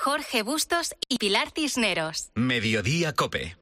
Jorge Bustos y Pilar Cisneros. Mediodía COPE.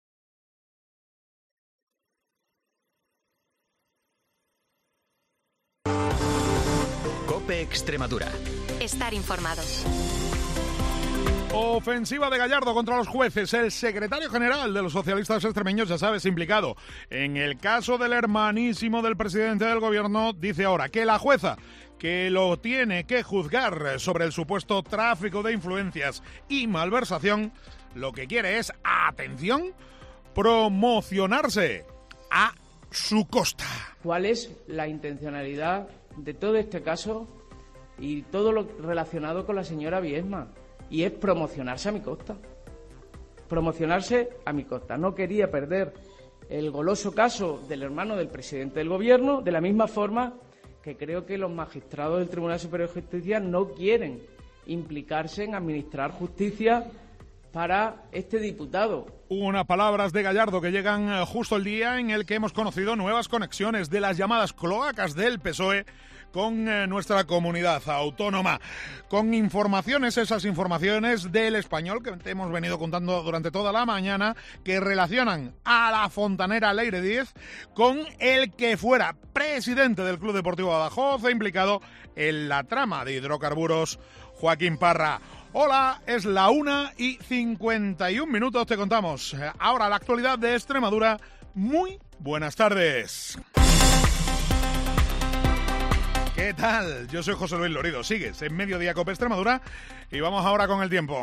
COPE Extremadura. Estar informado. Ofensiva de Gallardo contra los jueces. El secretario general de los socialistas extremeños, ya sabes, implicado en el caso del hermanísimo del presidente del gobierno, dice ahora que la jueza que lo tiene que juzgar sobre el supuesto tráfico de influencias y malversación, lo que quiere es, atención, promocionarse a su costa. ¿Cuál es la intencionalidad de todo este caso y todo lo relacionado con la señora Biedma? Y es promocionarse a mi costa. Promocionarse a mi costa. No quería perder el goloso caso del hermano del presidente del gobierno, de la misma forma que creo que los magistrados del Tribunal Superior de Justicia no quieren implicarse en administrar justicia para este diputado. Unas palabras de Gallardo que llegan justo el día en el que hemos conocido nuevas conexiones de las llamadas cloacas del PSOE con nuestra comunidad autónoma, con informaciones, esas informaciones del Español que te hemos venido contando durante toda la mañana, que relacionan a la fontanera Leire Díez con el que fuera presidente del Club Deportivo Badajoz e implicado en la trama de hidrocarburos, Joaquín Parra. Hola, es la 1:51, te contamos ahora la actualidad de Extremadura. Muy buenas tardes. ¿Qué tal? Yo soy José Luis Lorido. Sigues en Mediodía COPE Extremadura y vamos ahora con el tiempo.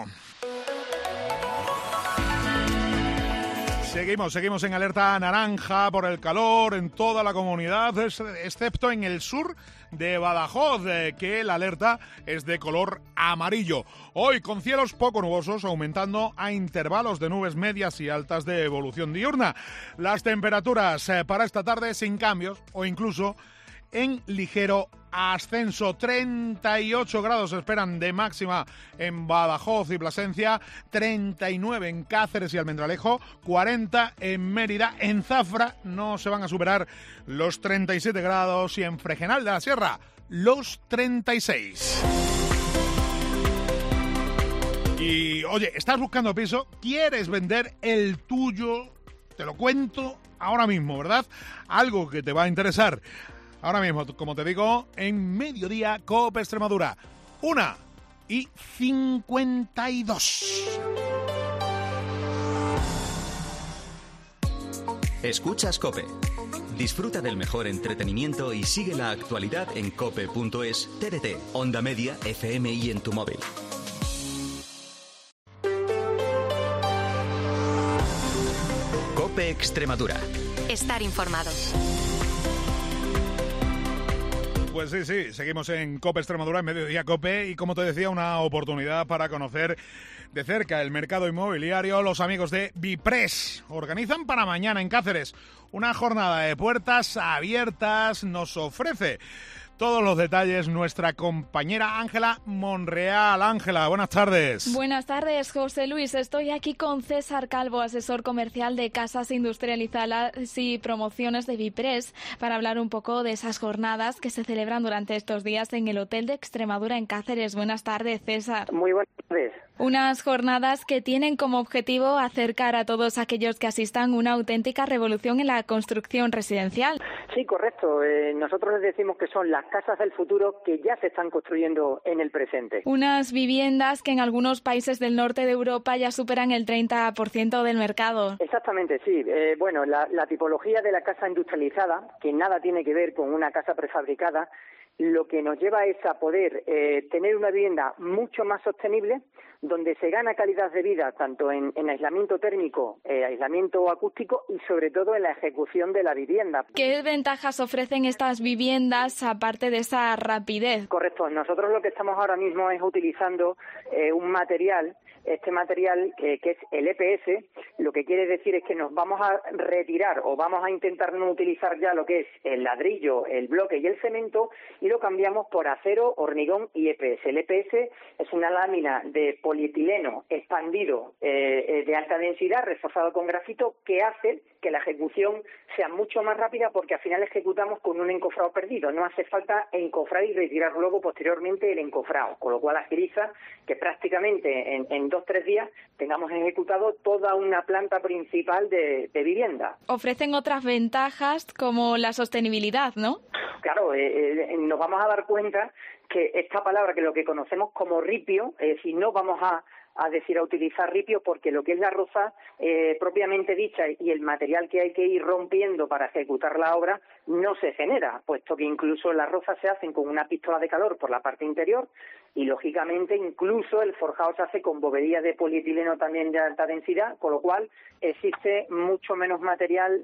Seguimos en alerta naranja por el calor en toda la comunidad, excepto en el sur de Badajoz, que la alerta es de color amarillo. Hoy con cielos poco nubosos, aumentando a intervalos de nubes medias y altas de evolución diurna. Las temperaturas para esta tarde sin cambios o incluso en ligero ascenso. 38 grados se esperan de máxima en Badajoz y Plasencia, 39 en Cáceres y Almendralejo, 40 en Mérida. En Zafra no se van a superar los 37 grados y en Fregenal de la Sierra los 36. Y oye, ¿estás buscando piso? ¿Quieres vender el tuyo? Te lo cuento ahora mismo, ¿verdad? Algo que te va a interesar. Ahora mismo, como te digo, en Mediodía COPE Extremadura, 1:52. Escuchas COPE. Disfruta del mejor entretenimiento y sigue la actualidad en cope.es, TDT, Onda Media, FM y en tu móvil. COPE Extremadura. Estar informado. Pues sí, seguimos en COPE Extremadura, en Mediodía COPE, y como te decía, una oportunidad para conocer de cerca el mercado inmobiliario. Los amigos de Bipres organizan para mañana en Cáceres una jornada de puertas abiertas. Nos ofrece todos los detalles nuestra compañera Ángela Monreal. Ángela, buenas tardes. Buenas tardes, José Luis. Estoy aquí con César Calvo, asesor comercial de Casas Industrializadas y Promociones de Bipres, para hablar un poco de esas jornadas que se celebran durante estos días en el Hotel de Extremadura en Cáceres. Buenas tardes, César. Muy buenas tardes. Unas jornadas que tienen como objetivo acercar a todos aquellos que asistan una auténtica revolución en la construcción residencial. Sí, correcto. Nosotros les decimos que son las casas del futuro que ya se están construyendo en el presente. Unas viviendas que en algunos países del norte de Europa ya superan el 30% del mercado. Exactamente, sí. Bueno, la tipología de la casa industrializada, que nada tiene que ver con una casa prefabricada, lo que nos lleva es a poder tener una vivienda mucho más sostenible, donde se gana calidad de vida tanto en aislamiento térmico, aislamiento acústico y sobre todo en la ejecución de la vivienda. ¿Qué ventajas ofrecen estas viviendas aparte de esa rapidez? Correcto. Nosotros lo que estamos ahora mismo es utilizando un material este material que es el EPS, lo que quiere decir es que nos vamos a retirar o vamos a intentar no utilizar ya lo que es el ladrillo, el bloque y el cemento y lo cambiamos por acero, hormigón y EPS. El EPS es una lámina de polietileno expandido de alta densidad, reforzado con grafito, que hace que la ejecución sea mucho más rápida porque al final ejecutamos con un encofrado perdido. No hace falta encofrar y retirar luego posteriormente el encofrado, con lo cual agiliza que prácticamente en 2-3 días tengamos ejecutado toda una planta principal de vivienda. Ofrecen otras ventajas como la sostenibilidad, ¿no? Claro, nos vamos a dar cuenta que esta palabra, que lo que conocemos como ripio, si no vamos a utilizar ripio, porque lo que es la roza propiamente dicha y el material que hay que ir rompiendo para ejecutar la obra no se genera, puesto que incluso las rozas se hacen con una pistola de calor por la parte interior y lógicamente incluso el forjado se hace con bovedillas de polietileno también de alta densidad, con lo cual existe mucho menos material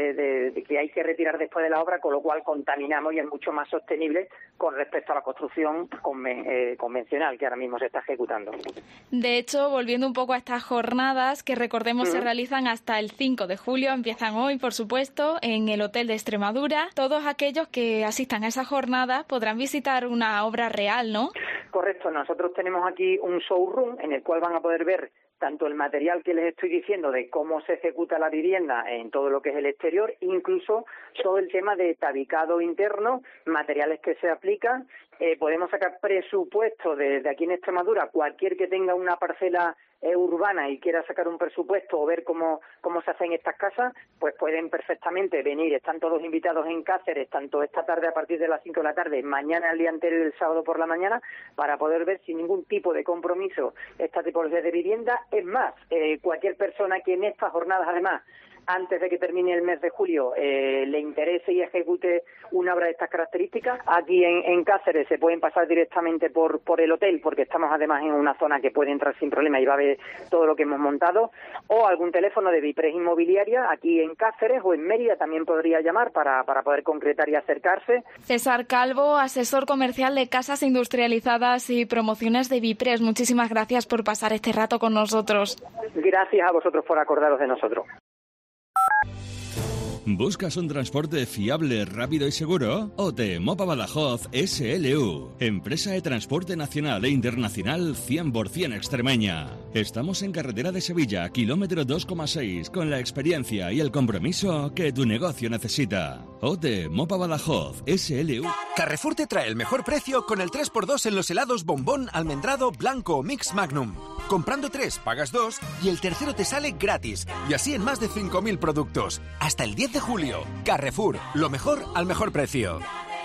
de que hay que retirar después de la obra, con lo cual contaminamos y es mucho más sostenible con respecto a la construcción convencional que ahora mismo se está ejecutando. De hecho, volviendo un poco a estas jornadas, que recordemos se realizan hasta el 5 de julio, empiezan hoy, por supuesto, en el Hotel de Extremadura. Todos aquellos que asistan a esa jornada podrán visitar una obra real, ¿no? Correcto, nosotros tenemos aquí un showroom en el cual van a poder ver tanto el material que les estoy diciendo de cómo se ejecuta la vivienda en todo lo que es el exterior, incluso todo el tema de tabicado interno, materiales que se aplican. Podemos sacar presupuesto de aquí en Extremadura, cualquier que tenga una parcela urbana y quiera sacar un presupuesto o ver cómo se hacen estas casas, pues pueden perfectamente venir. Están todos invitados en Cáceres, tanto esta tarde a partir de las 5 de la tarde, mañana el día anterior, el sábado por la mañana, para poder ver sin ningún tipo de compromiso esta tipología de vivienda. Es más, cualquier persona que en estas jornadas, además, antes de que termine el mes de julio, le interese y ejecute una obra de estas características, aquí en Cáceres se pueden pasar directamente por el hotel, porque estamos además en una zona que puede entrar sin problema y va a ver todo lo que hemos montado, o algún teléfono de Vipres Inmobiliaria aquí en Cáceres o en Mérida también podría llamar para poder concretar y acercarse. César Calvo, asesor comercial de Casas Industrializadas y Promociones de Vipres, muchísimas gracias por pasar este rato con nosotros. Gracias a vosotros por acordaros de nosotros. ¿Buscas un transporte fiable, rápido y seguro? OTE Mopa Badajoz SLU, empresa de transporte nacional e internacional 100% extremeña. Estamos en carretera de Sevilla, kilómetro 2,6, con la experiencia y el compromiso que tu negocio necesita. OTE Mopa Badajoz SLU. Carrefour te trae el mejor precio con el 3x2 en los helados bombón, almendrado, blanco o mix magnum. Comprando 3, pagas 2 y el tercero te sale gratis. Y así en más de 5.000 productos. Hasta el 10 de julio. Carrefour, lo mejor al mejor precio.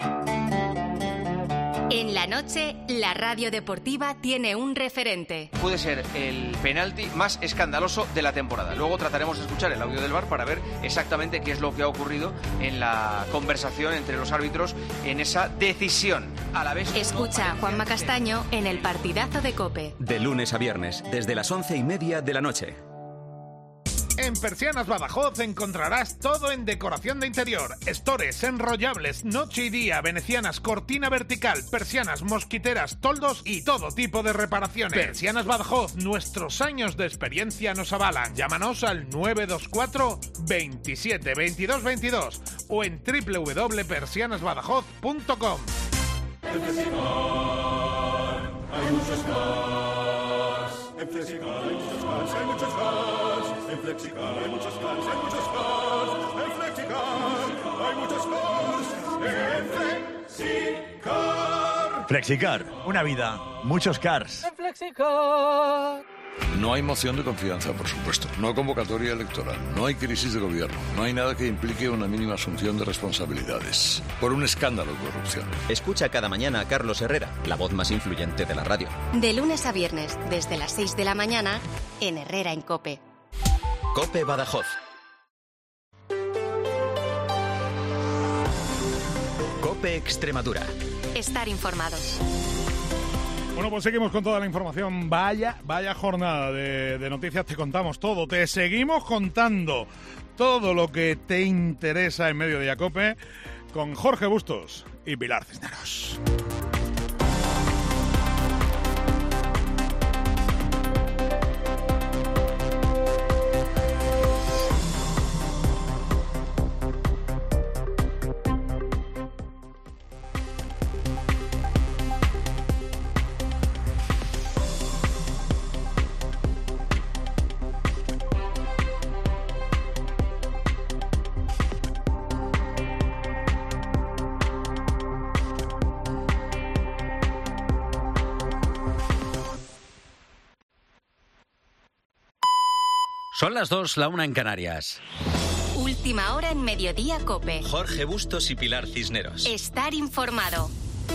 En la noche, la radio deportiva tiene un referente. Puede ser el penalti más escandaloso de la temporada. Luego trataremos de escuchar el audio del VAR para ver exactamente qué es lo que ha ocurrido en la conversación entre los árbitros en esa decisión. A la vez, escucha a Juanma Castaño en el partidazo de COPE. De lunes a viernes, desde las 11:30 de la noche. En Persianas Badajoz encontrarás todo en decoración de interior, estores, enrollables, noche y día, venecianas, cortina vertical, persianas, mosquiteras, toldos y todo tipo de reparaciones. Persianas Badajoz, nuestros años de experiencia nos avalan. Llámanos al 924 27 22 22 o en www.persianasbadajoz.com. En Flexicar hay muchos cars. En Flexicar hay muchos cars, hay muchos cars. En Flexicar hay muchos cars, hay muchos cars. En Flexicar hay muchos cars. En Flexicar. Flexicar, una vida, muchos cars. En Flexicar. No hay moción de confianza, por supuesto. No hay convocatoria electoral. No hay crisis de gobierno. No hay nada que implique una mínima asunción de responsabilidades. Por un escándalo de corrupción. Escucha cada mañana a Carlos Herrera, la voz más influyente de la radio. De lunes a viernes, desde las 6 de la mañana, en Herrera en COPE. COPE Badajoz. COPE Extremadura. Estar informados. Bueno, pues seguimos con toda la información. Vaya jornada de noticias, te contamos todo. Te seguimos contando todo lo que te interesa en Mediodía COPE con Jorge Bustos y Pilar Cisneros. Son las 2, la 1 en Canarias. Última hora en Mediodía COPE. Jorge Bustos y Pilar Cisneros. Estar informado.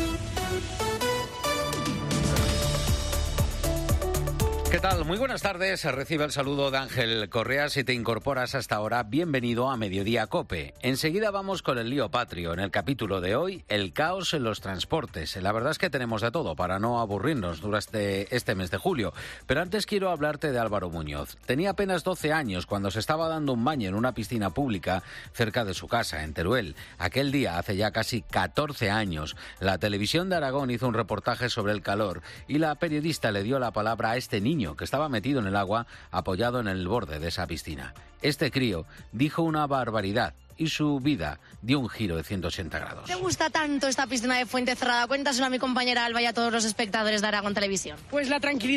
¿Qué tal? Muy buenas tardes. Recibe el saludo de Ángel Correa. Si te incorporas hasta ahora, bienvenido a Mediodía COPE. Enseguida vamos con el lío patrio. En el capítulo de hoy, el caos en los transportes. La verdad es que tenemos de todo para no aburrirnos durante este mes de julio. Pero antes quiero hablarte de Álvaro Muñoz. Tenía apenas 12 años cuando se estaba dando un baño en una piscina pública cerca de su casa, en Teruel. Aquel día, hace ya casi 14 años, la televisión de Aragón hizo un reportaje sobre el calor y la periodista le dio la palabra a este niño que estaba metido en el agua, apoyado en el borde de esa piscina. Este crío dijo una barbaridad y su vida dio un giro de 180 grados. ¿Te gusta tanto esta piscina de Fuentecerrada? Cuéntaselo a mi compañera Alba y a todos los espectadores de Aragón Televisión. Pues la tranquilidad